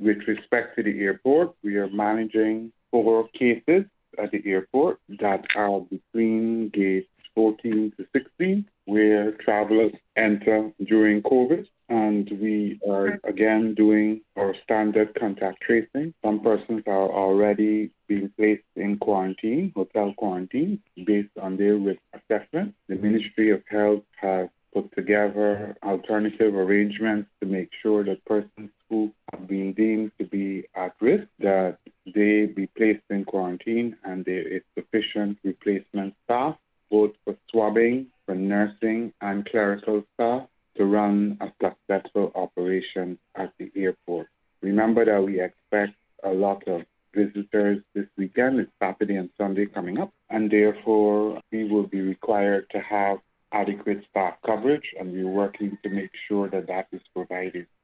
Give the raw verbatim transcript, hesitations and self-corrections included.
with respect to the airport, we are managing four cases at the airport that are between gates fourteen to sixteen, where travelers enter during COVID. And we are again doing our standard contact tracing. Some persons are already being placed in quarantine, hotel quarantine, based on their risk assessment. The Ministry of Health has put together alternative arrangements to make sure that persons who have been deemed to be at risk, that they be placed in quarantine and there is sufficient replacement staff, both for swabbing, for nursing and clerical staff, to run a successful operation at the airport. Remember that we expect a lot of visitors this weekend. It's Saturday and Sunday coming up, and therefore we will be required to have adequate staff coverage, and we're working to make sure that that is provided.